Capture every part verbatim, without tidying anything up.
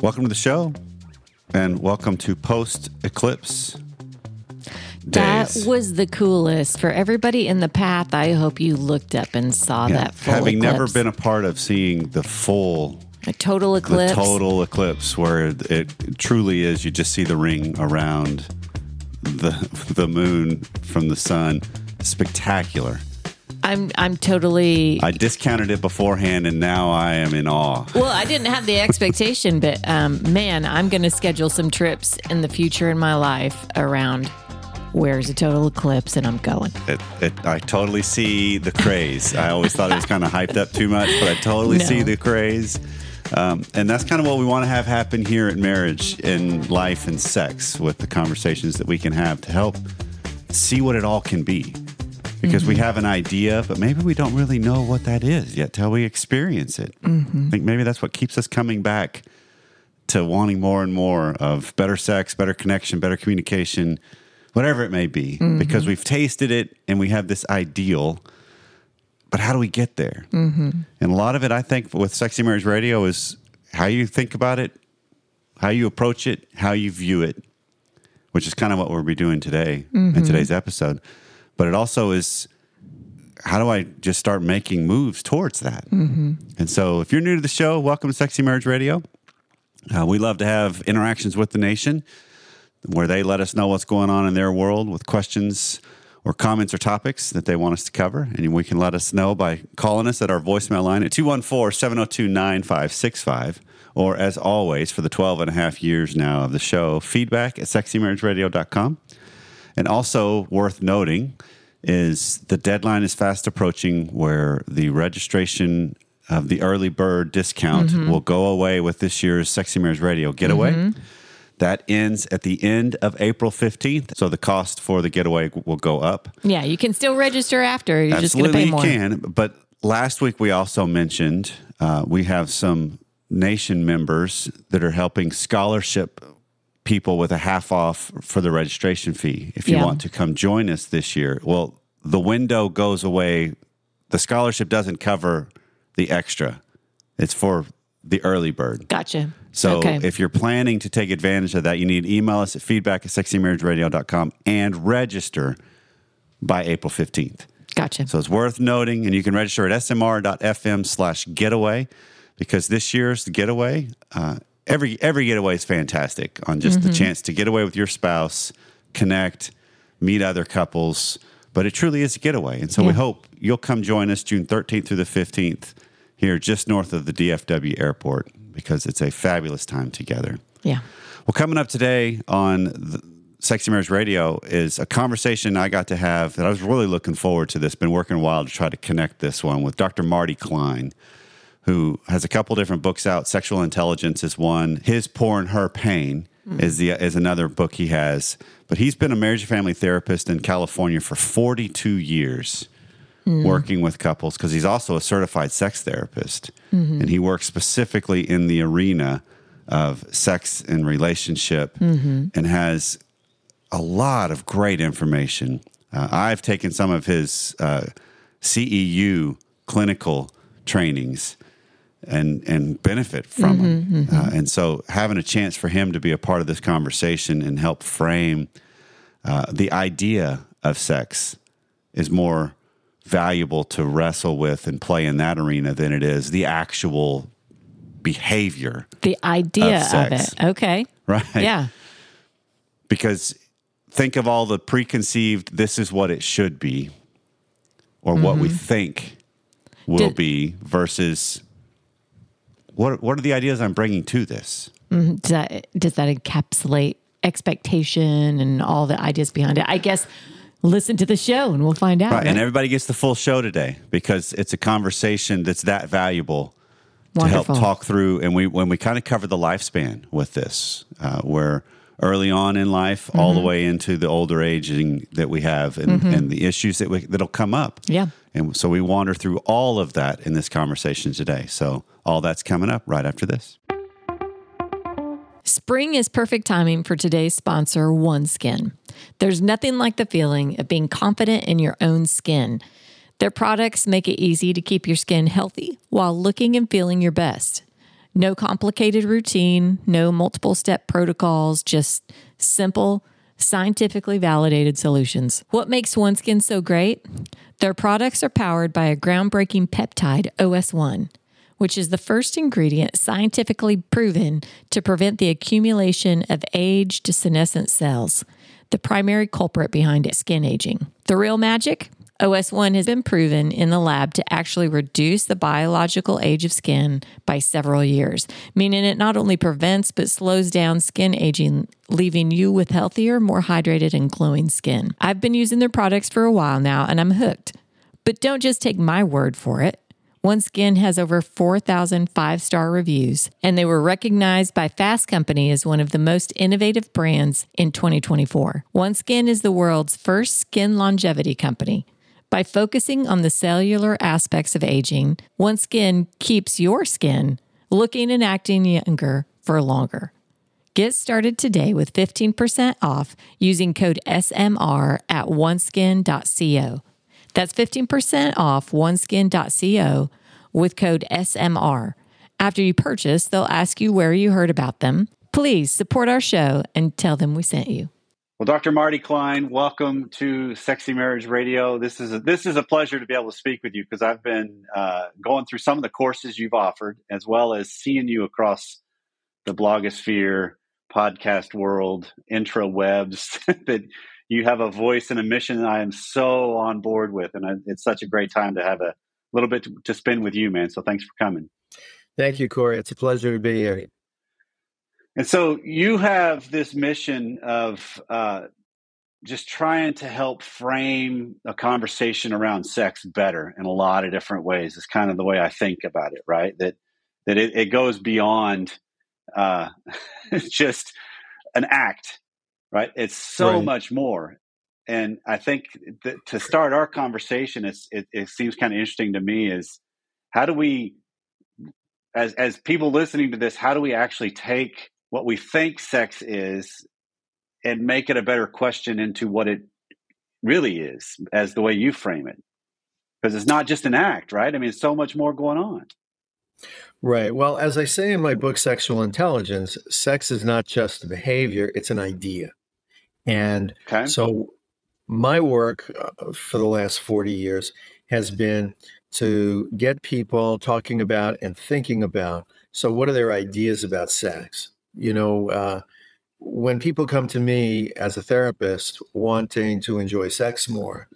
welcome to the show, and welcome to post-eclipse That days. was the coolest. For everybody in the path, I hope you looked up and saw Yeah, that full having eclipse. never been a part of seeing the full, a total eclipse. the total eclipse, where it, it truly is, you just see the ring around the the moon from the sun. Spectacular. I'm I'm totally. I discounted it beforehand, and now I am in awe. Well, I didn't have the expectation, but um, man, I'm going to schedule some trips in the future in my life around where's a total eclipse, and I'm going. It, it, I totally see the craze. I always thought it was kind of hyped up too much, but I totally No. see the craze. Um, and that's kind of what we want to have happen here at Marriage and Life and Sex, with the conversations that we can have to help see what it all can be. Because mm-hmm. we have an idea, but maybe we don't really know what that is yet till we experience it. Mm-hmm. I think maybe that's what keeps us coming back to wanting more and more of better sex, better connection, better communication, whatever it may be. Mm-hmm. Because we've tasted it and we have this ideal, but how do we get there? Mm-hmm. And a lot of it, I think, with Sexy Marriage Radio is how you think about it, how you approach it, how you view it, which is kind of what we'll be doing today mm-hmm. in today's episode. But it also is, how do I just start making moves towards that? Mm-hmm. And so if you're new to the show, welcome to Sexy Marriage Radio. Uh, we love to have interactions with the nation where they let us know what's going on in their world with questions or comments or topics that they want us to cover. And we can let us know by calling us at our voicemail line at two one four, seven oh two, nine five six five. Or as always, for the twelve and a half years now of the show, feedback at sexy marriage radio dot com. And also worth noting is the deadline is fast approaching where the registration of the early bird discount mm-hmm. will go away with this year's Sexy Marriage Radio Getaway. Mm-hmm. That ends at the end of April fifteenth, so the cost for the getaway will go up. Yeah, you can still register after. You're Absolutely, just going to pay more. you can. But last week we also mentioned uh, we have some nation members that are helping scholarship people with a half off for the registration fee if you yeah. want to come join us this year. Well, the window goes away. The scholarship doesn't cover the extra. It's for the early bird. Gotcha. So okay. if you're planning to take advantage of that, you need to email us at feedback at sexy marriage radio dot com and register by April fifteenth. Gotcha. So it's worth noting, and you can register at s m r dot f m slash getaway, because this year's the getaway, uh, Every every getaway is fantastic on just mm-hmm. the chance to get away with your spouse, connect, meet other couples. But it truly is a getaway. And so yeah. we hope you'll come join us June thirteenth through the fifteenth here just north of the D F W airport, because it's a fabulous time together. Yeah. Well, coming up today on the Sexy Marriage Radio is a conversation I got to have that I was really looking forward to this. Been working a while to try to connect this one with Doctor Marty Klein, who has a couple different books out. Sexual Intelligence is one. His Porn, Her Pain mm. is the is another book he has. But he's been a marriage and family therapist in California for forty-two years, mm. working with couples, because he's also a certified sex therapist. Mm-hmm. And he works specifically in the arena of sex and relationship mm-hmm. and has a lot of great information. Uh, I've taken some of his uh, C E U clinical trainings and and benefit from mm-hmm, him. Mm-hmm. Uh, and so having a chance for him to be a part of this conversation and help frame uh, the idea of sex is more valuable to wrestle with and play in that arena than it is the actual behavior. The idea of, sex. of it. Okay. Right. Yeah. Because think of all the preconceived, this is what it should be, or mm-hmm. what we think will Did, be versus what what are the ideas I'm bringing to this? Mm-hmm. Does that does that encapsulate expectation and all the ideas behind it? I guess listen to the show and we'll find out. Right. Right? And everybody gets the full show today because it's a conversation that's that valuable Wonderful. to help talk through. And we when we kind of cover the lifespan with this, uh, where early on in life, mm-hmm. all the way into the older aging that we have and, mm-hmm. and the issues that we, that'll come up. Yeah. And so we wander through all of that in this conversation today. So all that's coming up right after this. Spring is perfect timing for today's sponsor, OneSkin. There's nothing like the feeling of being confident in your own skin. Their products make it easy to keep your skin healthy while looking and feeling your best. No complicated routine, no multiple step protocols, just simple, scientifically validated solutions. What makes OneSkin so great? Their products are powered by a groundbreaking peptide, O S one, which is the first ingredient scientifically proven to prevent the accumulation of aged senescent cells, the primary culprit behind skin aging. The real magic? O S one has been proven in the lab to actually reduce the biological age of skin by several years, meaning it not only prevents but slows down skin aging, leaving you with healthier, more hydrated, and glowing skin. I've been using their products for a while now, and I'm hooked. But don't just take my word for it. OneSkin has over four thousand five-star reviews, and they were recognized by Fast Company as one of the most innovative brands in twenty twenty-four. OneSkin is the world's first skin longevity company. By focusing on the cellular aspects of aging, OneSkin keeps your skin looking and acting younger for longer. Get started today with fifteen percent off using code S M R at oneskin dot co. That's fifteen percent off oneskin dot co with code S M R. After you purchase, they'll ask you where you heard about them. Please support our show and tell them we sent you. Well, Doctor Marty Klein, welcome to Sexy Marriage Radio. This is a, this is a pleasure to be able to speak with you because I've been uh, going through some of the courses you've offered, as well as seeing you across the blogosphere, podcast world, intrawebs, that you have a voice and a mission that I am so on board with. And I, it's such a great time to have a little bit to, to spend with you, man. So thanks for coming. Thank you, Corey. It's a pleasure to be here. And so you have this mission of uh, just trying to help frame a conversation around sex better in a lot of different ways. It's kind of the way I think about it, right? That that it, it goes beyond uh, just an act, right? It's so Right. much more. And I think that to start our conversation, it's, it, it seems kind of interesting to me is how do we, as as people listening to this, how do we actually take what we think sex is and make it a better question into what it really is, as the way you frame it? Because it's not just an act, right? I mean, it's so much more going on. Right. Well, as I say in my book, Sexual Intelligence, sex is not just a behavior, it's an idea. And Okay. so my work uh, for the last forty years has been to get people talking about and thinking about, so what are their ideas about sex? You know, uh, when people come to me as a therapist wanting to enjoy sex more,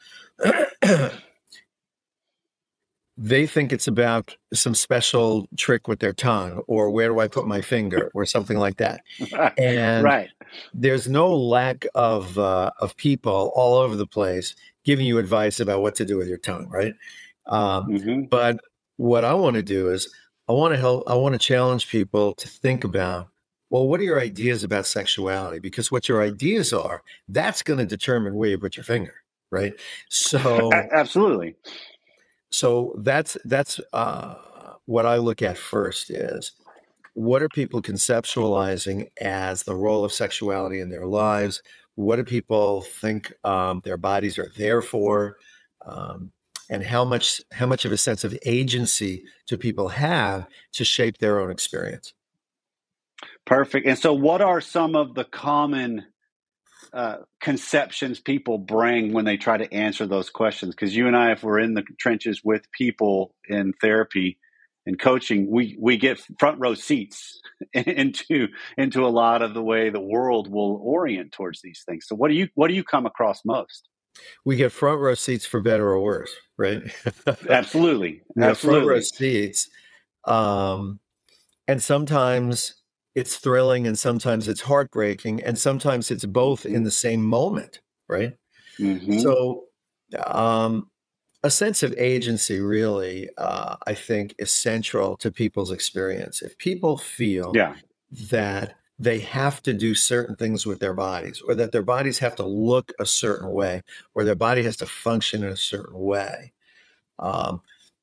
they think it's about some special trick with their tongue, or where do I put my finger, or something like that. And Right. there's no lack of uh, of people all over the place giving you advice about what to do with your tongue, right? Um, hmm but what I want to do is I want to help. I want to challenge people to think about, well, what are your ideas about sexuality? Because what your ideas are, that's going to determine where you put your finger, right? So, Absolutely. so that's that's uh, what I look at first is what are people conceptualizing as the role of sexuality in their lives? What do people think um, their bodies are there for? Um, and how much how much of a sense of agency do people have to shape their own experience? Perfect. And so what are some of the common uh, conceptions people bring when they try to answer those questions? Because you and I, if we're in the trenches with people in therapy and coaching, we we get front row seats into into a lot of the way the world will orient towards these things. So what do you what do you come across most? We get front row seats for better or worse, right? Absolutely. We have front row Absolutely. seats. Um, and sometimes it's thrilling and sometimes it's heartbreaking and sometimes it's both in the same moment, right? hmm So um, a sense of agency really, uh, I think, is central to people's experience. If people feel Yeah. that they have to do certain things with their bodies, or that their bodies have to look a certain way, or their body has to function in a certain way, um,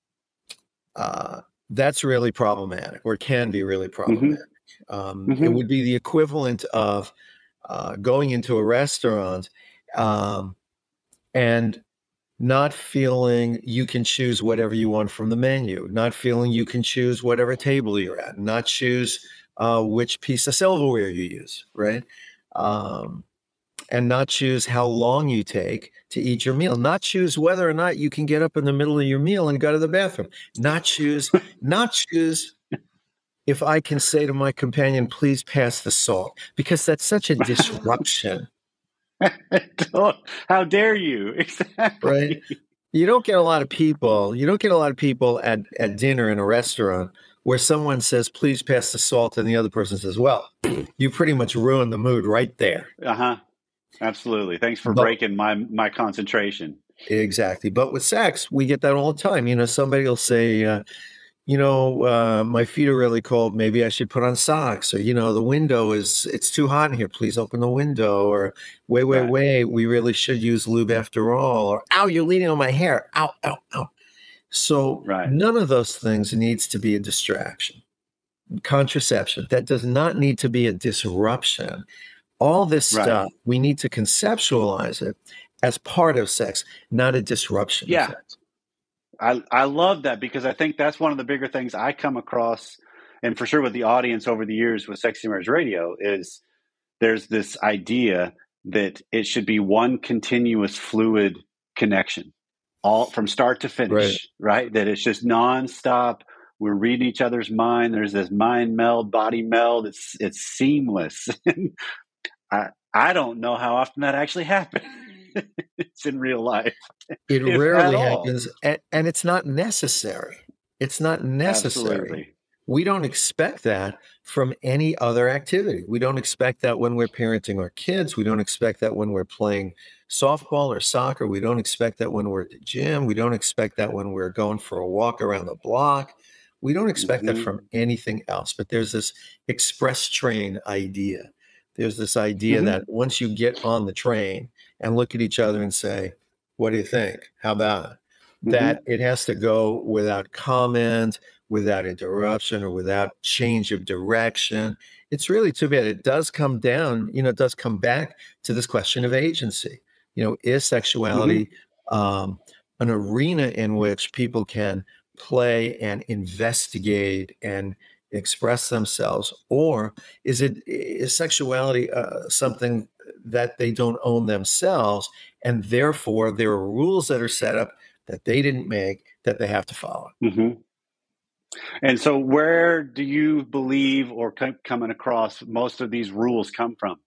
uh, that's really problematic, or can be really hmm problematic. Um, it hmm would be the equivalent of uh, going into a restaurant um, and not feeling you can choose whatever you want from the menu, not feeling you can choose whatever table you're at, not choose uh, which piece of silverware you use, right? Um, and not choose how long you take to eat your meal, not choose whether or not you can get up in the middle of your meal and go to the bathroom, not choose, not choose if I can say to my companion, please pass the salt, because that's such a disruption. How dare you? Exactly. Right. You don't get a lot of people, you don't get a lot of people at, at dinner in a restaurant where someone says, please pass the salt, and the other person says, well, you pretty much ruined the mood right there. Uh-huh. Absolutely. Thanks for But- breaking my my concentration. Exactly. But with sex, we get that all the time. You know, somebody will say, uh, you know, uh, my feet are really cold. Maybe I should put on socks. Or, you know, the window is, it's too hot in here. Please open the window. Or, wait, wait, Right. wait. We really should use lube after all. Or, ow, you're leaning on my hair. Ow, ow, ow. So Right. none of those things needs to be a distraction. Contraception, that does not need to be a disruption. All this Right. stuff, we need to conceptualize it as part of sex, not a disruption. Yeah. Of sex. I, I love that, because I think that's one of the bigger things I come across, and for sure with the audience over the years with Sexy Marriage Radio, is there's this idea that it should be one continuous fluid connection, all from start to finish, right? right? That it's just nonstop. We're reading each other's mind. There's this mind meld, body meld. It's it's seamless. I I don't know how often that actually happens. It's in real life. It If rarely at all. happens, and, and it's not necessary. It's not necessary. Absolutely. We don't expect that from any other activity. We don't expect that when we're parenting our kids. We don't expect that when we're playing softball or soccer. We don't expect that when we're at the gym. We don't expect that when we're going for a walk around the block. We don't expect that Mhm. from anything else. But there's this express train idea. There's this idea Mhm. that once you get on the train and look at each other and say, what do you think? How about it? Mhm. That it has to go without comment, without interruption, or without change of direction. It's really too bad. It does come down, you know, it does come back to this question of agency. You know, is sexuality um, an arena in which people can play and investigate and express themselves, or is it is sexuality uh, something that they don't own themselves, and therefore there are rules that are set up that they didn't make that they have to follow? Mhm. And so, where do you believe, or com- coming across, most of these rules come from?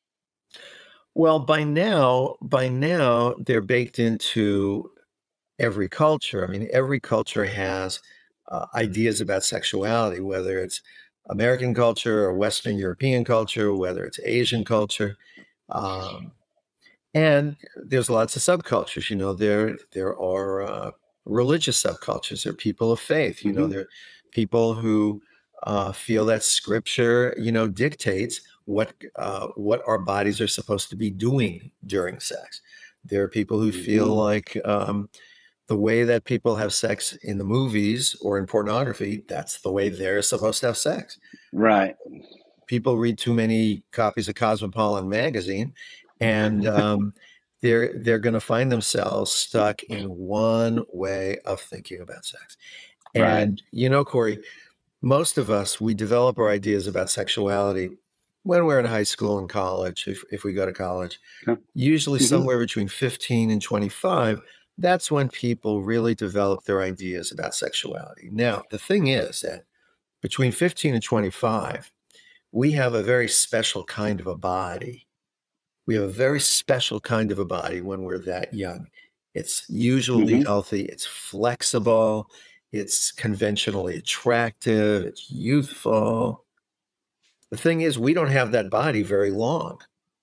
Well, by now, by now they're baked into every culture. I mean, every culture has uh, ideas about sexuality, whether it's American culture or Western European culture, whether it's Asian culture. Um, and there's lots of subcultures. You know, there there are uh, religious subcultures. There are people of faith. You know, Mhm. there are people who uh, feel that Scripture, you know, dictates what uh, what our bodies are supposed to be doing during sex. There are people who feel Mhm. like um, the way that people have sex in the movies or in pornography, that's the way they're supposed to have sex. Right. People read too many copies of Cosmopolitan magazine, and um, they're they're going to find themselves stuck in one way of thinking about sex. Right. And you know, Corey, most of us, we develop our ideas about sexuality when we're in high school and college, if if we go to college. Okay. Usually Mhm. somewhere between fifteen and twenty-five, that's when people really develop their ideas about sexuality. Now, the thing is that between fifteen and twenty-five, we have a very special kind of a body. We have a very special kind of a body when we're that young. It's usually Mhm. healthy, it's flexible, it's conventionally attractive, it's youthful. The thing is, we don't have that body very long.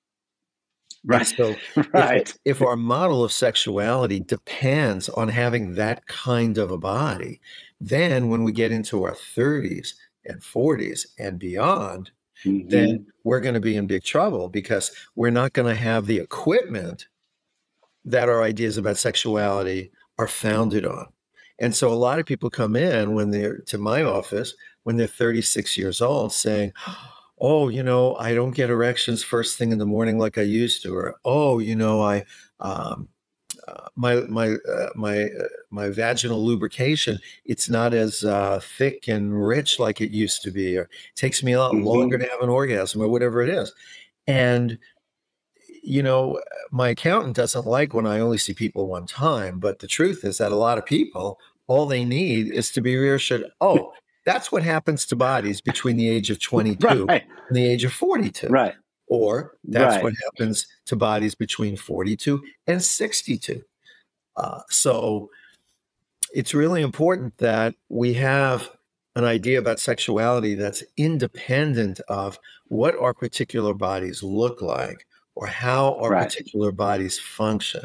And Right. so if, Right. if our model of sexuality depends on having that kind of a body, then when we get into our thirties and forties and beyond, then Mhm. we're going to be in big trouble because we're not going to have the equipment that our ideas about sexuality are founded on. And so a lot of people come in when they're to my office when they're thirty-six years old saying, oh, you know, I don't get erections first thing in the morning like I used to, or, oh, you know, I, um, uh, my my uh, my uh, my vaginal lubrication, it's not as uh, thick and rich like it used to be, or it takes me a lot longer Mm-hmm. to have an orgasm, or whatever it is. And you know, my accountant doesn't like when I only see people one time, but the truth is that a lot of people, all they need is to be reassured. Oh, that's what happens to bodies between the age of twenty-two Right. and the age of forty-two. Right. Or that's Right. what happens to bodies between forty-two and sixty-two. Uh, so it's really important that we have an idea about sexuality that's independent of what our particular bodies look like or how our Right. particular bodies function.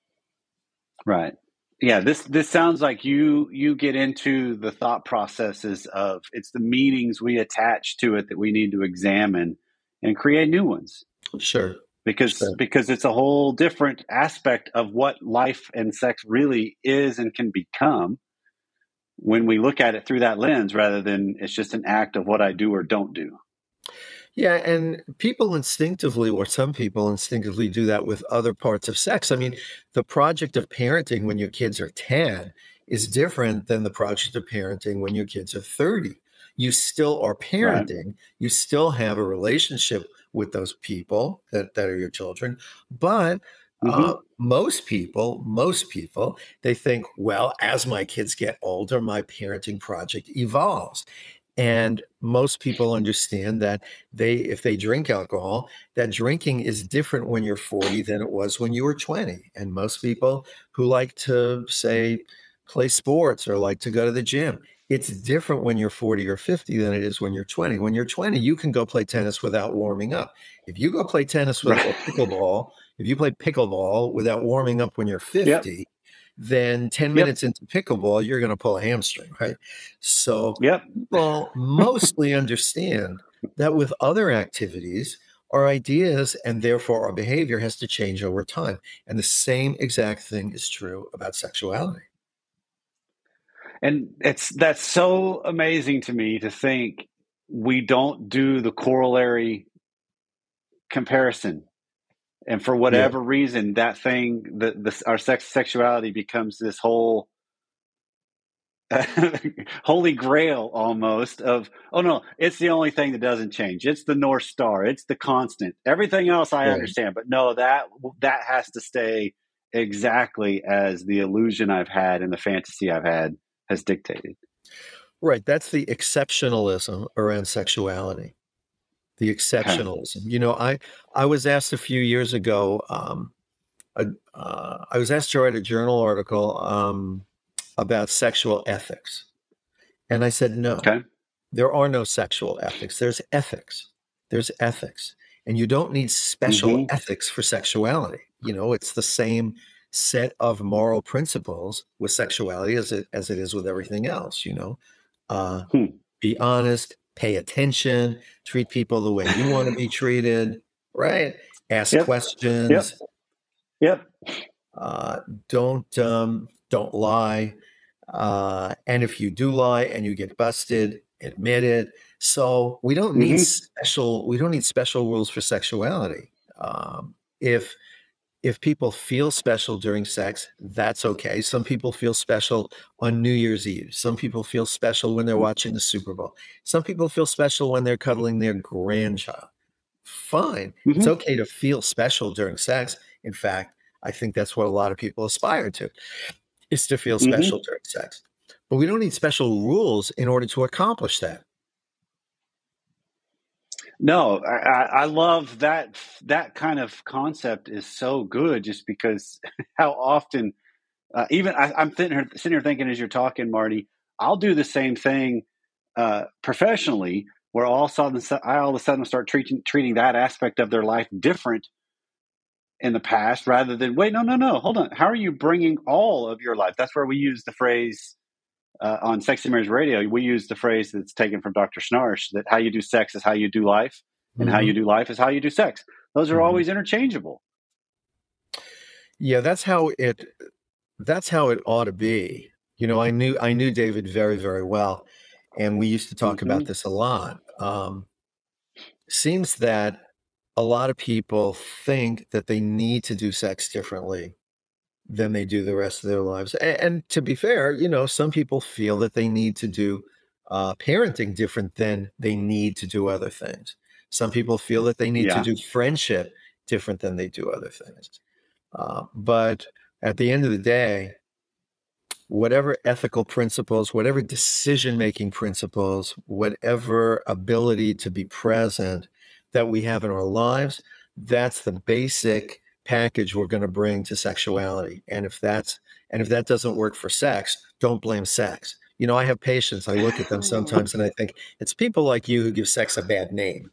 Right. Yeah, this this sounds like you you get into the thought processes of it's the meanings we attach to it that we need to examine and create new ones. Sure. Because Sure. because it's a whole different aspect of what life and sex really is and can become when we look at it through that lens rather than it's just an act of what I do or don't do. Yeah, and people instinctively, or some people instinctively do that with other parts of sex. I mean, the project of parenting when your kids are ten is different than the project of parenting when your kids are thirty. You still are Right. parenting. You still have a relationship with those people that, that are your children. But Mm-hmm. uh, most people, most people, they think, well, as my kids get older, my parenting project evolves. And most people understand that they, if they drink alcohol, that drinking is different when you're forty than it was when you were twenty. And most people who like to, say, play sports or like to go to the gym, it's different when you're forty or fifty than it is when you're twenty. When you're twenty, you can go play tennis without warming up. If you go play tennis with Right. or pickleball, if you play pickleball without warming up when you're Yep. fifty, then ten Yep. minutes into pickleball, you're going to pull a hamstring, right? So Yep. people mostly understand that with other activities, our ideas and therefore our behavior has to change over time. And the same exact thing is true about sexuality. And it's that's so amazing to me to think we don't do the corollary comparison. And for Yeah. whatever reason, that thing, the, the our sex sexuality becomes this whole holy grail almost of, oh no, it's the only thing that doesn't change. It's the North Star. It's the constant. Everything else I Right. understand, but no, that that has to stay exactly as the illusion I've had and the fantasy I've had has dictated. Right. That's the exceptionalism around sexuality. The Okay. exceptionalism. You know, I I was asked a few years ago. Um, uh, uh, I was asked to write a journal article um, about sexual ethics, and I said no. Okay. There are no sexual ethics. There's ethics. There's ethics, and you don't need special Mm-hmm. ethics for sexuality. You know, it's the same set of moral principles with sexuality as it as it is with everything else. You know, uh, Hmm. be honest, pay attention, treat people the way you want to be treated, right? Ask Yep. Yep. questions. Yep. Uh, don't um, don't lie. Uh, and if you do lie and you get busted, admit it. So we don't need Mm-hmm. special. We don't need special rules for sexuality. Um, if if people feel special during sex, that's okay. Some people feel special on New Year's Eve. Some people feel special when they're watching the Super Bowl. Some people feel special when they're cuddling their grandchild. Fine. It's Mm-hmm. okay to feel special during sex. In fact, I think that's what a lot of people aspire to, is to feel Mm-hmm. special during sex. But we don't need special rules in order to accomplish that. No, I, I I love that. That kind of concept is so good, just because how often, uh, even I, I'm sitting here, sitting here thinking as you're talking, Marty, I'll do the same thing uh, professionally, where all of a sudden I all of a sudden start treating treating that aspect of their life different in the past, rather than wait, no, no, no, hold on, how are you bringing all of your life? That's where we use the phrase. Uh, on Sexy Marriage Radio, we use the phrase that's taken from Doctor Schnarch, that how you do sex is how you do life, and how you Mhm. do life is how you do sex. Those are Mhm. always interchangeable. Yeah, that's how it that's how it ought to be. You know, I knew I knew David very, very well, and we used to talk about Mm-hmm. this a lot. Um, seems that a lot of people think that they need to do sex differently than they do the rest of their lives. And, and to be fair, you know, some people feel that they need to do uh, parenting different than they need to do other things. Some people feel that they need to Yeah. do friendship different than they do other things. Uh, but at the end of the day, whatever ethical principles, whatever decision-making principles, whatever ability to be present that we have in our lives, that's the basic package we're going to bring to sexuality. And if that's and if that doesn't work for sex, don't blame sex. You know, I have patients, I look at them sometimes and I think, it's people like you who give sex a bad name.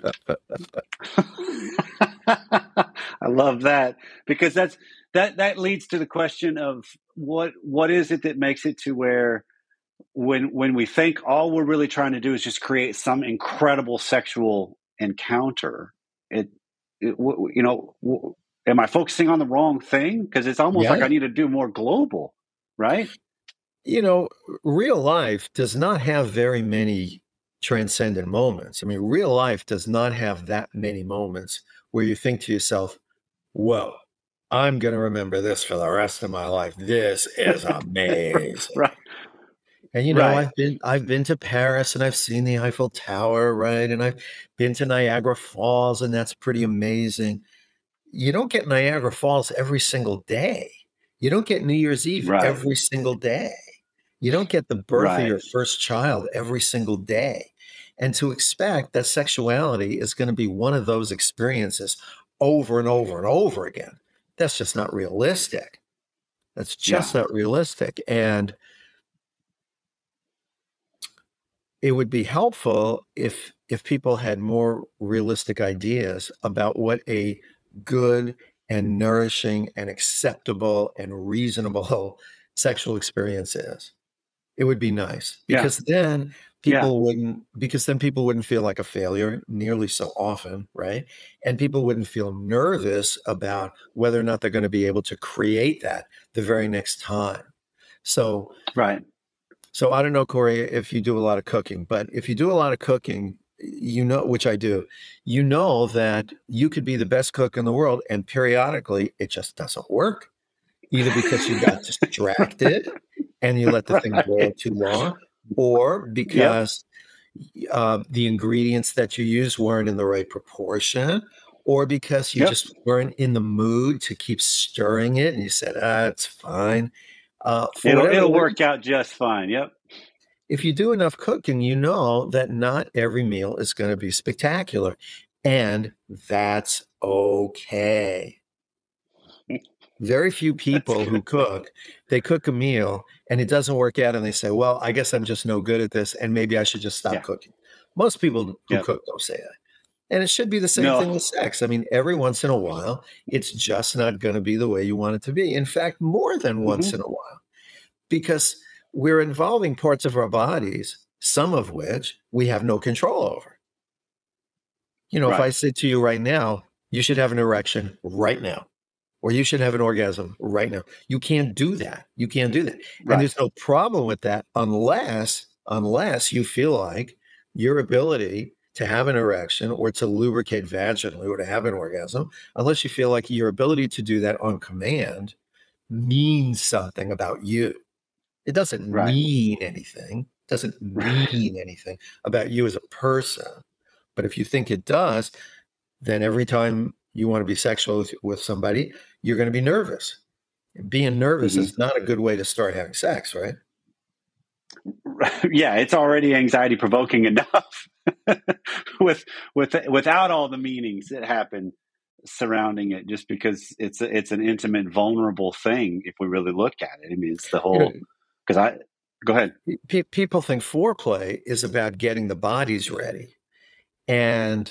I love that, because that's that that leads to the question of what what is it that makes it to where when when we think all we're really trying to do is just create some incredible sexual encounter, it, it you know, am I focusing on the wrong thing? Because it's almost Yeah. like I need to do more global, right? You know, real life does not have very many transcendent moments. I mean, real life does not have that many moments where you think to yourself, whoa, I'm going to remember this for the rest of my life. This is amazing. Right. And, you know, Right. I've been, I've been to Paris and I've seen the Eiffel Tower, right? And I've been to Niagara Falls, and that's pretty amazing. You don't get Niagara Falls every single day. You don't get New Year's Eve Right. every single day. You don't get the birth Right. of your first child every single day. And to expect that sexuality is going to be one of those experiences over and over and over again, that's just not realistic. That's just Yeah. not realistic. And it would be helpful if if people had more realistic ideas about what a good and nourishing and acceptable and reasonable sexual experience is. It would be nice, Yeah. because then Yeah. people wouldn't because then people wouldn't feel like a failure nearly so often, right? And people wouldn't feel nervous about whether or not they're going to be able to create that the very next time. So Right. So I don't know, Corey, if you do a lot of cooking, but if you do a lot of cooking, you know, which I do, you know that you could be the best cook in the world, and periodically it just doesn't work, either because you got distracted and you let the thing boil Right. too long, or Yep. because uh, the ingredients that you used weren't in the right proportion, or because you Yep. just weren't in the mood to keep stirring it and you said, ah, it's fine. Uh, for It'll whatever it'll reason, work out just fine. Yep. if you do enough cooking, you know that not every meal is going to be spectacular, and that's okay. Very few That's people who good. cook, they cook a meal and it doesn't work out and they say, well, I guess I'm just no good at this and maybe I should just stop Yeah. cooking. Most people who Yep. cook don't say that. And it should be the same thing No. with sex. I mean, every once in a while, it's just not going to be the way you want it to be. In fact, more than once Mhm. in a while, because we're involving parts of our bodies, some of which we have no control over. You know, if I Right. said to you right now, you should have an erection right now, or you should have an orgasm right now, you can't do that. You can't do that. And Right. there's no problem with that unless, unless you feel like your ability to have an erection or to lubricate vaginally or to have an orgasm, unless you feel like your ability to do that on command means something about you. It doesn't Right. mean anything. It doesn't Right. mean anything about you as a person. But if you think it does, then every time you want to be sexual with, with somebody, you're going to be nervous. Being nervous Mhm. is not a good way to start having sex, right? Yeah, it's already anxiety provoking enough with with without all the meanings that happen surrounding it, just because it's a, it's an intimate, vulnerable thing. If we really look at it, I mean, it's the You know, whole. Because I go ahead. pe- people think foreplay is about getting the bodies ready. And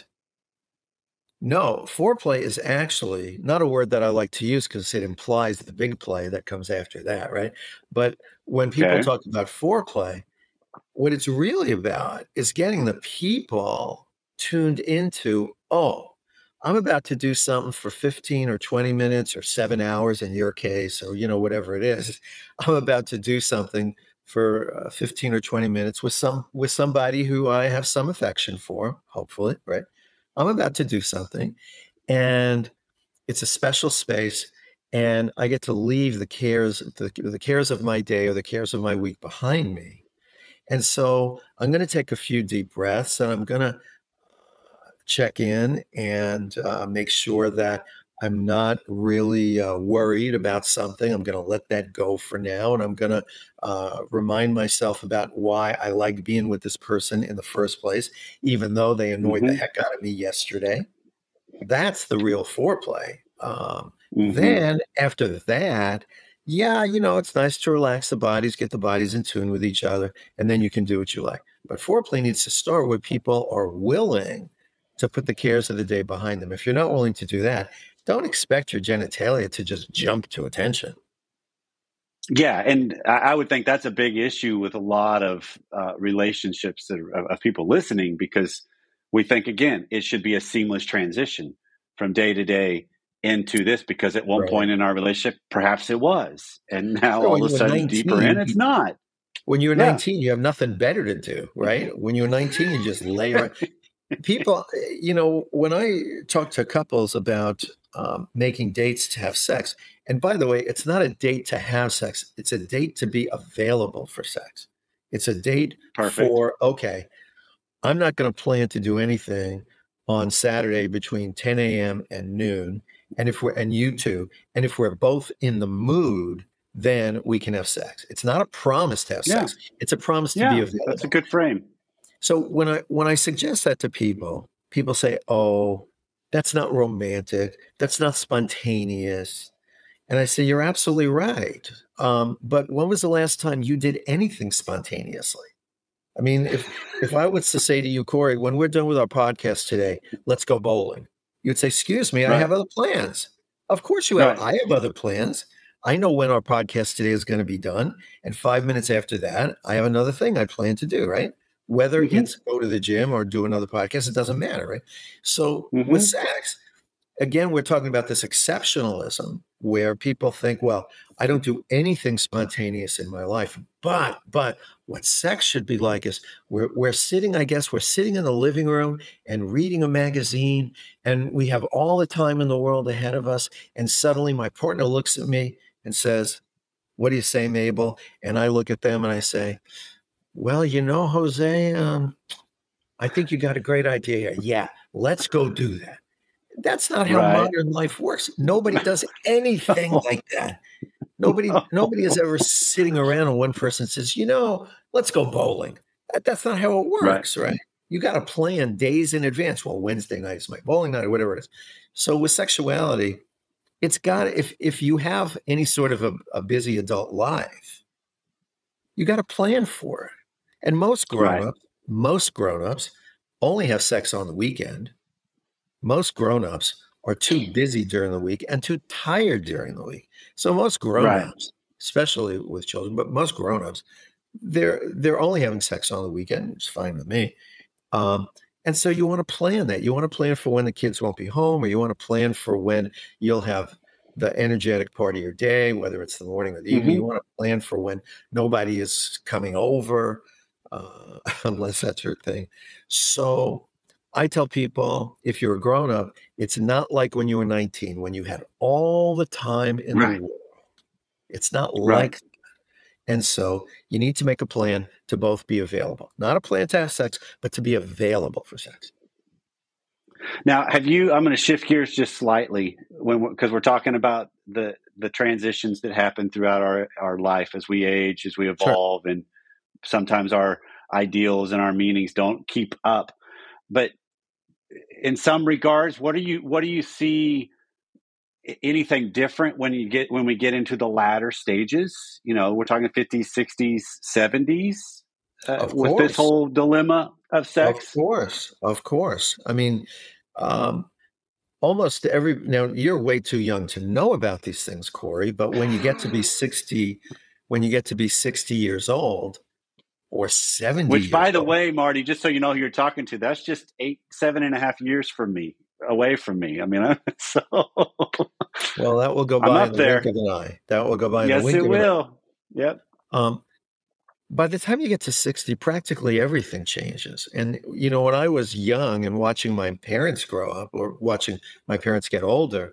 no, foreplay is actually not a word that I like to use because it implies the big play that comes after that, right? But when people Okay. talk about foreplay, what it's really about is getting the people tuned into, oh, I'm about to do something for fifteen or twenty minutes or seven hours in your case, or, you know, whatever it is. I'm about to do something for uh, fifteen or twenty minutes with some with somebody who I have some affection for, hopefully, right? I'm about to do something, and it's a special space, and I get to leave the cares, the, the cares of my day or the cares of my week behind me. And so I'm going to take a few deep breaths, and I'm going to check in and uh, make sure that I'm not really uh, worried about something. I'm going to let that go for now. And I'm going to uh, remind myself about why I like being with this person in the first place, even though they annoyed Mm-hmm. the heck out of me yesterday. That's the real foreplay. Um, Mhm. Then after that, yeah, you know, it's nice to relax the bodies, get the bodies in tune with each other, and then you can do what you like. But foreplay needs to start where people are willing to put the cares of the day behind them. If you're not willing to do that, don't expect your genitalia to just jump to attention. Yeah, and I I would think that's a big issue with a lot of uh, relationships that are, of, of people listening, because we think, again, it should be a seamless transition from day to day into this, because at one Right. point in our relationship, perhaps it was. And now Sure, all when of a you were sudden, deeper in, nineteen, it's not. when you were Yeah. nineteen, you have nothing better to do, right? When you're nineteen, you just lay around. People, you know, when I talk to couples about um, making dates to have sex, and by the way, it's not a date to have sex, it's a date to be available for sex. It's a date Perfect. for, okay, I'm not going to plan to do anything on Saturday between ten a.m. and noon. And if we're, and you too, and if we're both in the mood, then we can have sex. It's not a promise to have Yeah. sex. It's a promise to be Yeah, available. that's a good frame. So when I when I suggest that to people, people say, "Oh, that's not romantic. That's not spontaneous." And I say, "You're absolutely right. Um, but when was the last time you did anything spontaneously?" I mean, if if I was to say to you, Corey, when we're done with our podcast today, let's go bowling, you'd say, "Excuse me, I Right. have other plans." Of course you have. Right. I have other plans. I know when our podcast today is going to be done, and five minutes after that, I have another thing I plan to do. Right? Whether Mhm. it's go to the gym or do another podcast, it doesn't matter. Right? So with Mhm. sex, again, we're talking about this exceptionalism where people think, well, I don't do anything spontaneous in my life. But, but what sex should be like is we're, we're sitting, I guess, we're sitting in the living room and reading a magazine, and we have all the time in the world ahead of us. And suddenly my partner looks at me and says, "What do you say, Mabel?" And I look at them and I say, "Well, you know, Jose, um, I think you got a great idea here. Yeah, let's go do that." That's not how Right. modern life works. Nobody does anything like that. Nobody, nobody is ever sitting around and one person says, "You know, let's go bowling." That, that's not how it Right. works, right? You got to plan days in advance. Well, Wednesday night is my bowling night or whatever it is. So with sexuality, it's got if if you have any sort of a, a busy adult life, you got to plan for it. And most Right. grown-ups, most grown-ups only have sex on the weekend. Most grown-ups are too busy during the week and too tired during the week. So most grown-ups, especially with children, but most grown-ups, they're they're only having sex on the weekend. It's fine with me. Um, and so you want to plan that. You want to plan for when the kids won't be home, or you want to plan for when you'll have the energetic part of your day, whether it's the morning or the evening. Mhm. You want to plan for when nobody is coming over, uh, unless that's your thing. So I tell people, if you're a grown up, it's not like when you were nineteen, when you had all the time in Right. the world. It's not Right. like, and so you need to make a plan to both be available. Not a plan to have sex, but to be available for sex. Now, have you? I'm going to shift gears just slightly when because we're, we're talking about the the transitions that happen throughout our our life as we age, as we evolve, and sometimes our ideals and our meanings don't keep up. But in some regards, what do you what do you see? Anything different when you get when we get into the latter stages? You know, we're talking fifties, sixties, seventies uh, Of with this course. whole dilemma of Of sex. course. Of course. I mean, um, almost every now you're way too young to know about these things, Corey, but when you get to be sixty, when you get to be sixty years old or seventy Which, by years the old. way, Marty, just so you know who you're talking to, that's just eight, seven and a half years from me, away from me. I mean, I, so Well, that will go I'm by up in the there. wink of an eye. That will go by in the Yes, wink it of an eye. will. Yep. Um, by the time you get to sixty, practically everything changes. And, you know, when I was young and watching my parents grow up or watching my parents get older,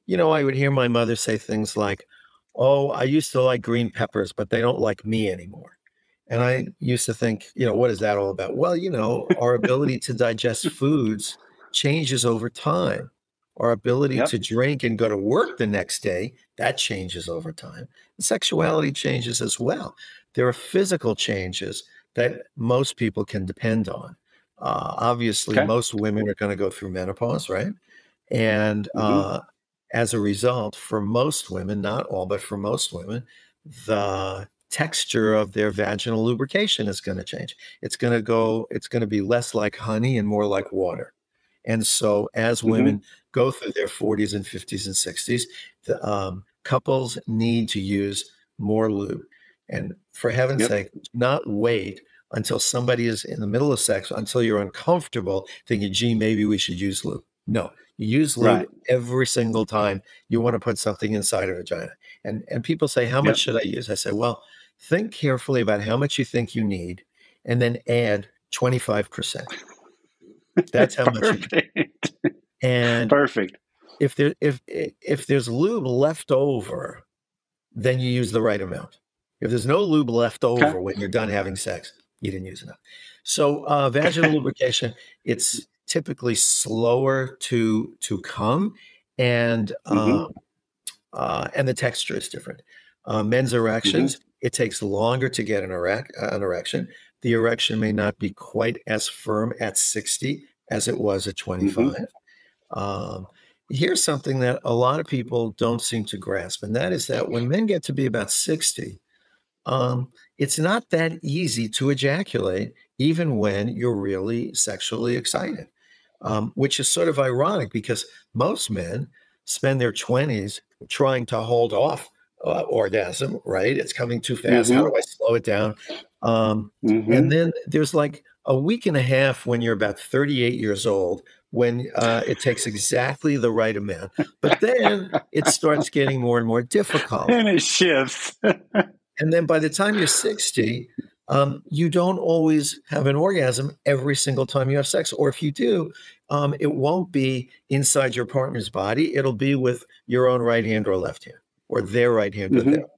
you know, I would hear my mother say things like, "Oh, I used to like green peppers, but they don't like me anymore." And I used to think, you know, what is that all about? Well, you know, our ability to digest foods changes over time. Our ability Yep. to drink and go to work the next day, that changes over time. Sexuality changes as well. There are physical changes that most people can depend on. Uh, obviously, Okay. most women are going to go through menopause, right? And Mm-hmm. uh, as a result, for most women, not all, but for most women, the texture of their vaginal lubrication is going to change. It's going to go, it's going to be less like honey and more like water. And so as Mm-hmm. women go through their forties and fifties and sixties, the um, couples need to use more lube. And for heaven's Yep. sake, not wait until somebody is in the middle of sex, until you're uncomfortable thinking, gee, maybe we should use lube. No, you use lube Right. every single time you want to put something inside a vagina. And, and people say, how much Yep. should I use? I say, well, think carefully about how much you think you need and then add twenty-five percent. That's how much you need. Perfect. And Perfect. if there if if there's lube left over, then you use the right amount. If there's no lube left over Okay. when you're done having sex, you didn't use enough. So uh, vaginal lubrication, it's typically slower to to come, and Mm-hmm. uh, uh, and the texture is different. Uh, men's Mm-hmm. erections, it takes longer to get an, erec- uh, an erection. The erection may not be quite as firm at sixty as it was at twenty-five. Mm-hmm. Um, here's something that a lot of people don't seem to grasp, and that is that when men get to be about sixty, um, it's not that easy to ejaculate, even when you're really sexually excited, um, which is sort of ironic because most men spend their twenties trying to hold off uh, orgasm, right? It's coming too fast. How Mm-hmm. do I slow it down? Um, Mm-hmm. and then there's like a week and a half when you're about thirty-eight years old when uh, it takes exactly the right amount. But then it starts getting more and more difficult. And it shifts. And then by the time you're sixty, um, you don't always have an orgasm every single time you have sex. Or if you do, um, it won't be inside your partner's body. It'll be with your own right hand or left hand, or their right hand or Mm-hmm. their.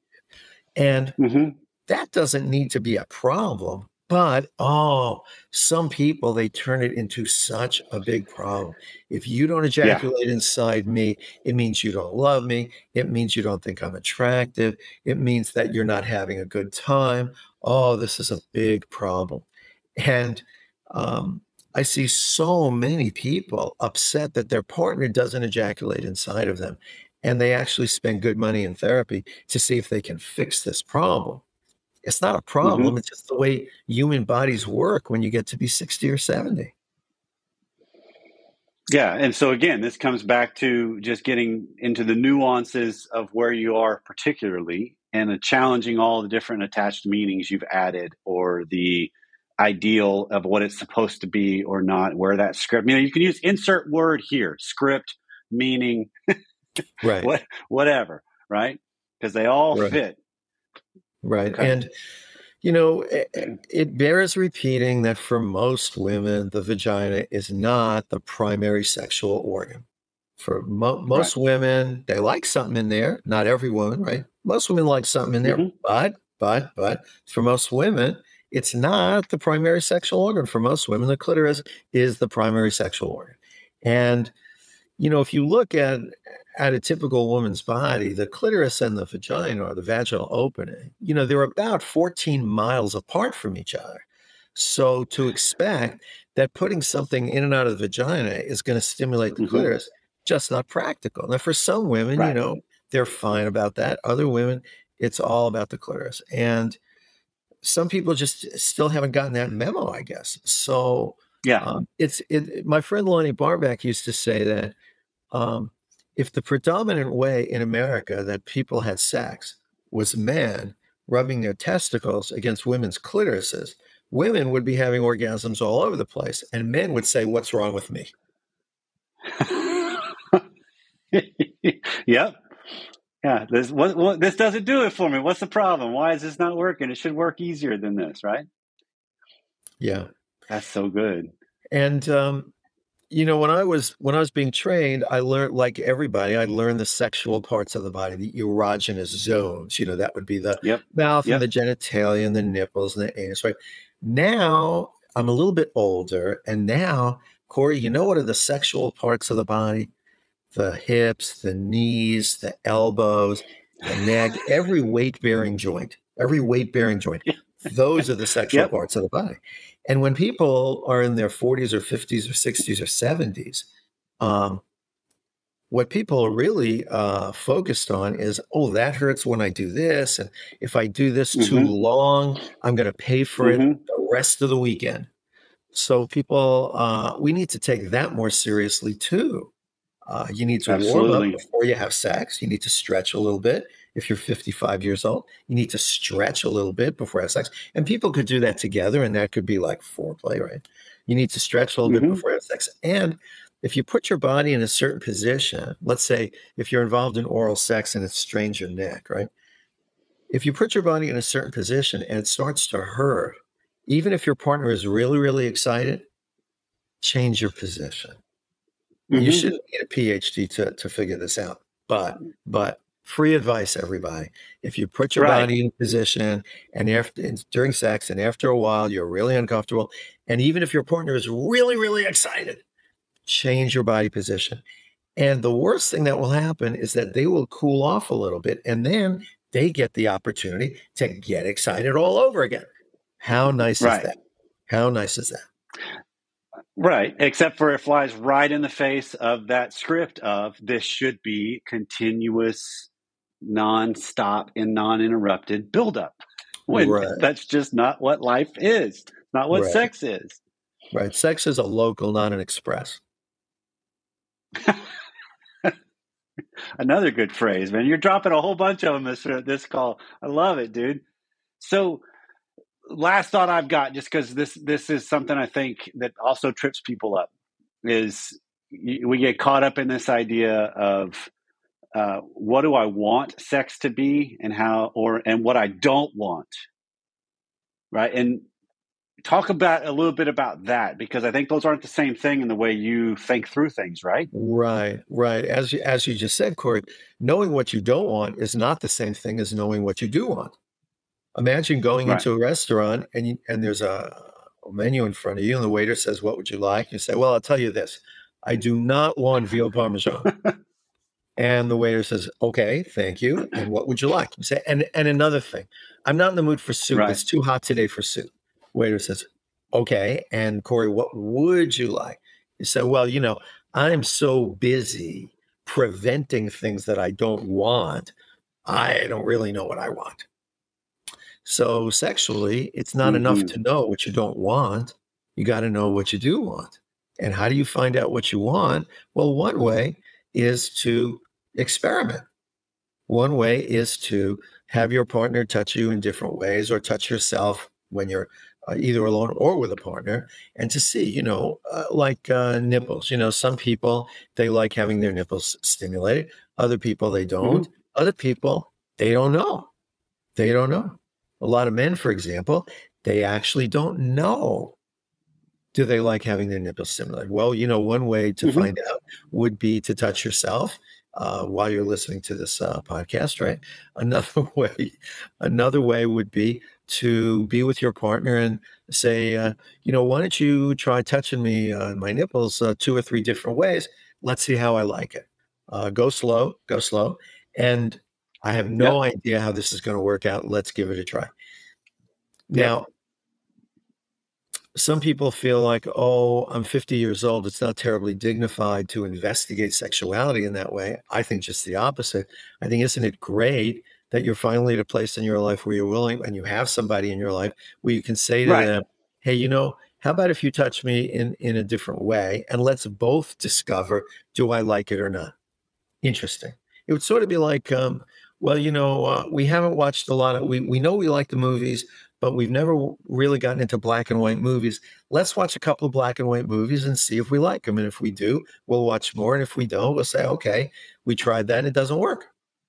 And Mm-hmm. that doesn't need to be a problem. But, oh, some people, they turn it into such a big problem. If you don't ejaculate inside me, it means you don't love me. It means you don't think I'm attractive. It means that you're not having a good time. Oh, this is a big problem. And um, I see so many people upset that their partner doesn't ejaculate inside of them. And they actually spend good money in therapy to see if they can fix this problem. It's not a problem. Mm-hmm. It's just the way human bodies work when you get to be sixty or seventy. Yeah. And so again, this comes back to just getting into the nuances of where you are particularly and uh, challenging all the different attached meanings you've added or the ideal of what it's supposed to be or not, where that script, you know, you can use insert word here, script, meaning, Right. what, whatever, right? Because they all Right. fit. Right. Okay. And, you know, it, it bears repeating that for most women, the vagina is not the primary sexual organ. For mo- most women, they like something in there. Not every woman, right? Most women like something in there. Mhm. But, but, but for most women, it's not the primary sexual organ. For most women, the clitoris is the primary sexual organ. And, you know, if you look at at a typical woman's body, the clitoris and the vagina or the vaginal opening, you know, they're about fourteen miles apart from each other. So to expect that putting something in and out of the vagina is going to stimulate the Mhm. clitoris, just not practical. Now, for some women, you Right. know, they're fine about that. Other women, it's all about the clitoris. And some people just still haven't gotten that memo, I guess. So Yeah. um, it's it, my friend Lonnie Barback used to say that um, if the predominant way in America that people had sex was men rubbing their testicles against women's clitorises, women would be having orgasms all over the place, and men would say, "What's wrong with me?" Yep. Yeah. This what, what this doesn't do it for me. What's the problem? Why is this not working? It should work easier than this, right? Yeah, That's so good. and um, You know, when I was when I was being trained, I learned, like everybody, I learned the sexual parts of the body, the erogenous zones. You know, that would be the Yep. mouth and Yep. the genitalia and the nipples and the anus, right? Now I'm a little bit older, and now, Corey, you know what are the sexual parts of the body? The hips, the knees, the elbows, the neck, every weight-bearing joint, every weight-bearing joint. Those are the sexual Yep. parts of the body. And when people are in their forties or fifties or sixties or seventies, um, what people are really uh, focused on is, oh, that hurts when I do this. And if I do this too Mhm. long, I'm going to pay for it Mhm. the rest of the weekend. So people, uh, we need to take that more seriously too. Uh, you need to warm up Absolutely. before you have sex. You need to stretch a little bit. If you're fifty-five years old, you need to stretch a little bit before you have sex. And people could do that together, and that could be like foreplay, right? You need to stretch a little bit Mhm. before you have sex. And if you put your body in a certain position, let's say if you're involved in oral sex and it strains your neck, right? If you put your body in a certain position and it starts to hurt, even if your partner is really, really excited, change your position. You Mhm. shouldn't need a PhD to to figure this out. But but free advice, everybody. If you put your Right. body in position and after and during sex and after a while you're really uncomfortable, and even if your partner is really, really excited, change your body position. And the worst thing that will happen is that they will cool off a little bit, and then they get the opportunity to get excited all over again. How nice is Right. that? How nice is that? Right. Except for it flies right in the face of that script of this should be continuous, nonstop and non-interrupted buildup. When Right, that's just not what life is. Not what right, sex is. right. Sex is a local, not an express. Another good phrase, man. You're dropping a whole bunch of them this this call. I love it, dude. So last thought I've got, just because this this is something I think that also trips people up, is we get caught up in this idea of uh, what do I want sex to be, and how, or and what I don't want, right? And talk about a little bit about that, because I think those aren't the same thing in the way you think through things, right? Right, right. As you, as you just said, Corey, knowing what you don't want is not the same thing as knowing what you do want. Imagine going Right. into a restaurant and you, and there's a, a menu in front of you, and the waiter says, "What would you like?" You say, "Well, I'll tell you this: I do not want veal parmesan." And the waiter says, "Okay, thank you. And what would you like?" You say, "And and another thing, I'm not in the mood for soup. Right. It's too hot today for soup." Waiter says, "Okay. And Corey, what would you like?" You say, "Well, you know, I'm so busy preventing things that I don't want. I don't really know what I want." So sexually, it's not enough Mhm. to know what you don't want. You got to know what you do want. And how do you find out what you want? Well, one way is to experiment. One way is to have your partner touch you in different ways, or touch yourself when you're uh, either alone or with a partner, and to see, you know, uh, like uh, nipples. You know, some people, they like having their nipples stimulated. Other people, they don't. Mhm. Other people, they don't know. They don't know. A lot of men, for example, they actually don't know. Do they like having their nipples stimulated? Well, you know, one way to Mhm. find out would be to touch yourself uh, while you're listening to this uh, podcast, right? Another way, another way would be to be with your partner and say, uh, you know, why don't you try touching me on my nipples uh, two or three different ways? Let's see how I like it. Uh, go slow, go slow. And I have no Yep. idea how this is going to work out. Let's give it a try. Yep. Now, some people feel like, oh, I'm fifty years old. It's not terribly dignified to investigate sexuality in that way. I think just the opposite. I think, isn't it great that you're finally at a place in your life where you're willing, and you have somebody in your life where you can say to Right. them, hey, you know, how about if you touch me in, in a different way, and let's both discover, do I like it or not? Interesting. It would sort of be like, um, well, you know, uh, we haven't watched a lot of, we, we know we like the movies, but we've never w- really gotten into black and white movies. Let's watch a couple of black and white movies and see if we like them. And if we do, we'll watch more. And if we don't, we'll say, okay, we tried that and it doesn't work.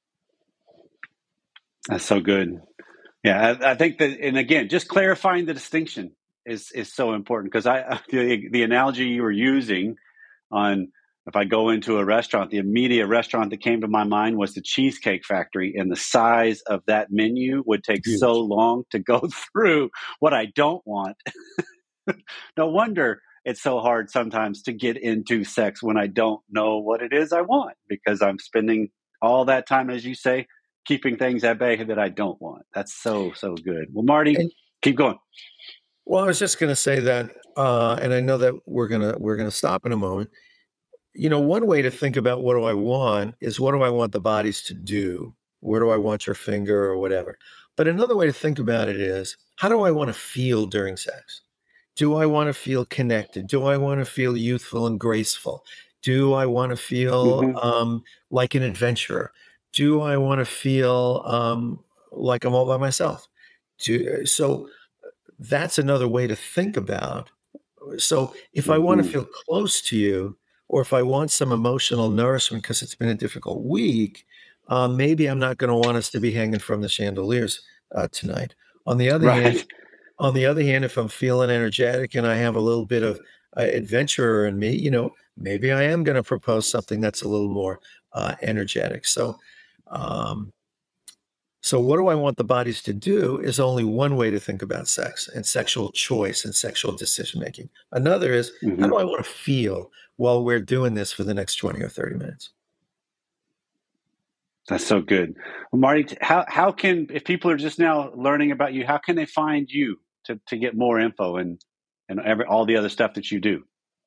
That's so good. Yeah, I, I think that, and again, just clarifying the distinction is is so important, because I the, the analogy you were using on if I go into a restaurant, the immediate restaurant that came to my mind was the Cheesecake Factory, and the size of that menu would take Huge. so long to go through what I don't want. No wonder it's so hard sometimes to get into sex when I don't know what it is I want, because I'm spending all that time, as you say, keeping things at bay that I don't want. That's so, so good. Well, Marty, And- keep going. Well, I was just going to say that, uh, and I know that we're gonna we're gonna stop in a moment. You know, one way to think about what do I want is what do I want the bodies to do? Where do I want your finger or whatever? But another way to think about it is, how do I want to feel during sex? Do I want to feel connected? Do I want to feel youthful and graceful? Do I want to feel Mhm. um, like an adventurer? Do I want to feel um, like I'm all by myself? Do, so that's another way to think about. So if I want to Mhm. feel close to you, or if I want some emotional nourishment because it's been a difficult week, uh, maybe I'm not going to want us to be hanging from the chandeliers uh, tonight. On the other hand, Right. on the other hand, if I'm feeling energetic and I have a little bit of uh, adventurer in me, you know, maybe I am going to propose something that's a little more uh, energetic. So, um, so what do I want the bodies to do is only one way to think about sex and sexual choice and sexual decision making. Another is, Mhm. how do I want to feel while we're doing this for the next twenty or thirty minutes? That's so good. Well, Marty, how, how can, if people are just now learning about you, how can they find you to, to get more info and, and every, all the other stuff that you do?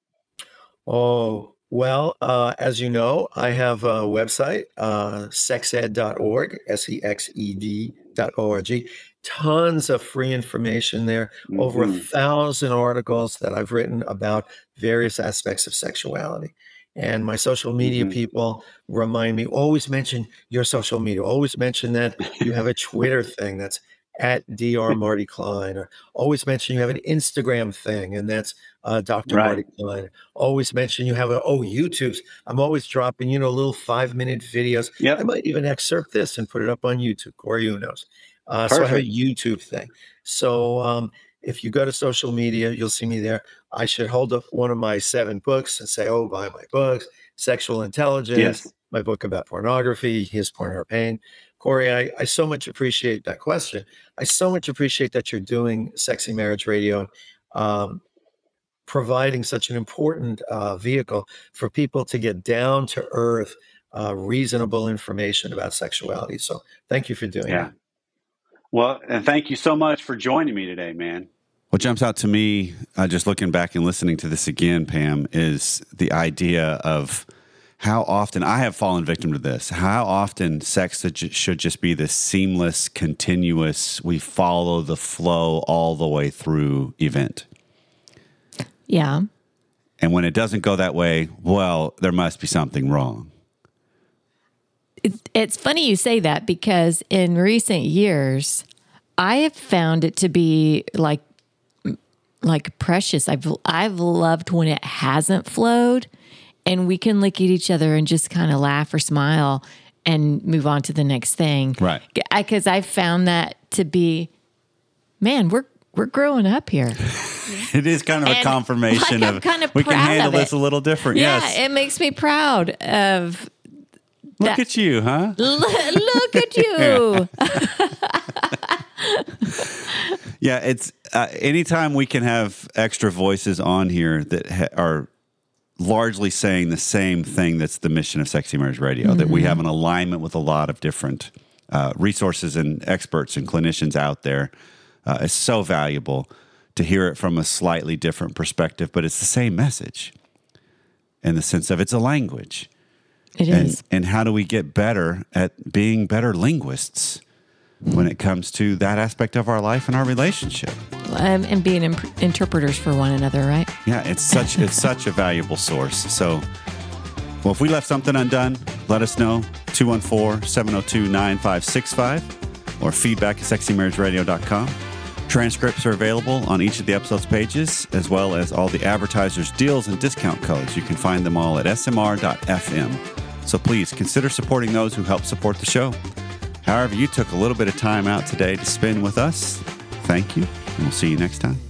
Oh, well, uh, as you know, I have a website, uh, sexed dot org, S E X E D dot O R G. Tons of free information there, over a Mhm. thousand articles that I've written about various aspects of sexuality. And my social media Mhm. people remind me, always mention your social media, always mention that you have a Twitter thing that's at Doctor Marty Klein, or always mention you have an Instagram thing, and that's uh, Doctor Right. Marty Klein. Always mention you have a, oh, YouTube's. I'm always dropping, you know, little five minute videos. Yep. I might even excerpt this and put it up on YouTube, or who knows. Uh, so I have a Perfect. YouTube thing. So um, if you go to social media, you'll see me there. I should hold up one of my seven books and say, oh, buy my books, Sexual Intelligence, Yes. my book about pornography, His Porn, Her Pain. Corey, I, I so much appreciate that question. I so much appreciate that you're doing Sexy Marriage Radio, um, providing such an important uh, vehicle for people to get down to earth, uh, reasonable information about sexuality. So thank you for doing Yeah. that. Well, and thank you so much for joining me today, man. What jumps out to me, uh, just looking back and listening to this again, Pam, is the idea of how often I have fallen victim to this. How often sex should just be this seamless, continuous, we follow the flow all the way through event. Yeah. And when it doesn't go that way, well, there must be something wrong. It's, it's funny you say that, because in recent years, I have found it to be like like precious. I've I've loved when it hasn't flowed, and we can look at each other and just kind of laugh or smile and move on to the next thing. Right. Because I've found that to be, man, we're we're growing up here. It is kind of a And, confirmation like, I'm of kind of we can proud handle of this it. a little different. Yeah, Yes. it makes me proud of. Look that- at you, huh? Look at you. Yeah, it's uh, anytime we can have extra voices on here that ha- are largely saying the same thing, that's the mission of Sexy Marriage Radio, mm-hmm. that we have an alignment with a lot of different uh, resources and experts and clinicians out there. Uh, it's so valuable to hear it from a slightly different perspective, but it's the same message in the sense of it's a language. It and, is. And how do we get better at being better linguists when it comes to that aspect of our life and our relationship? Um, and being imp- interpreters for one another, right? Yeah, it's such it's such a valuable source. So, well, if we left something undone, let us know. two one four, seven oh two, nine five six five or feedback at sexy marriage radio dot com. Transcripts are available on each of the episodes pages, as well as all the advertisers' deals and discount codes. You can find them all at S M R dot F M. So please consider supporting those who help support the show. However, you took a little bit of time out today to spend with us. Thank you, and we'll see you next time.